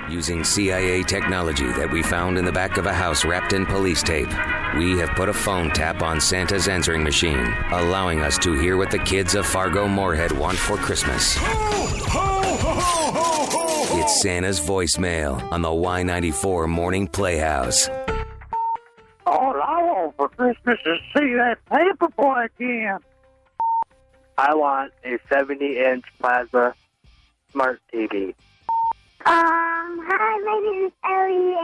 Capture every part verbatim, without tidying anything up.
Using C I A technology that we found in the back of a house wrapped in police tape, we have put a phone tap on Santa's answering machine, allowing us to hear what the kids of Fargo Moorhead want for Christmas. Ho, ho, ho, ho, ho. It's Santa's voicemail on the Y ninety-four Morning Playhouse. All I want for Christmas is see that Paperboy again. I want a seventy-inch plasma smart T V. Um, hi, my name is Ellie,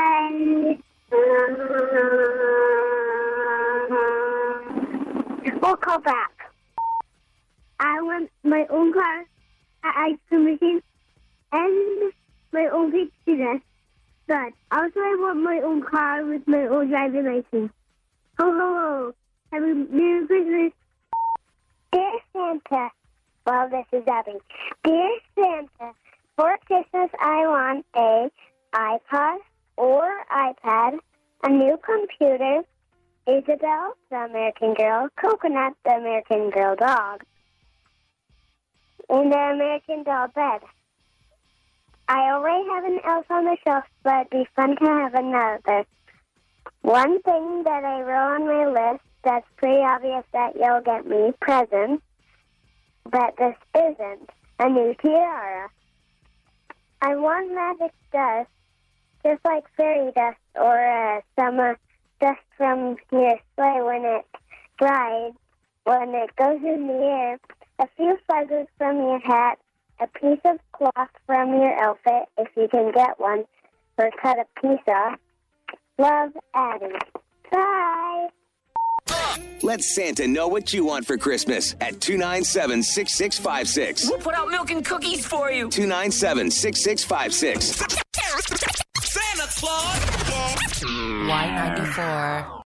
and we'll call back. I want my own car, an ice cream machine, and my own pizza. But also I want my own car with my own driving license. Ho, ho, ho. Have a Merry Christmas. Dear Santa, well, this is Abby. Dear Santa, for Christmas, I want a iPod or iPad, a new computer, Isabel, the American Girl, Coconut, the American Girl dog, and the American doll bed. I already have an elf on the shelf, but it'd be fun to have another. One thing that I wrote on my list that's pretty obvious that you'll get me presents, but this isn't, a new tiara. I want magic dust, just like fairy dust or uh, some uh, dust from your sleigh when it dries, when it goes in the air, a few feathers from your hat, a piece of cloth from your outfit, if you can get one, or cut a piece off. Love, Addie. Bye! Let Santa know what you want for Christmas at two nine seven, six six five six. We'll put out milk and cookies for you. two nine seven, six six five six. Santa Claus. Y ninety-four.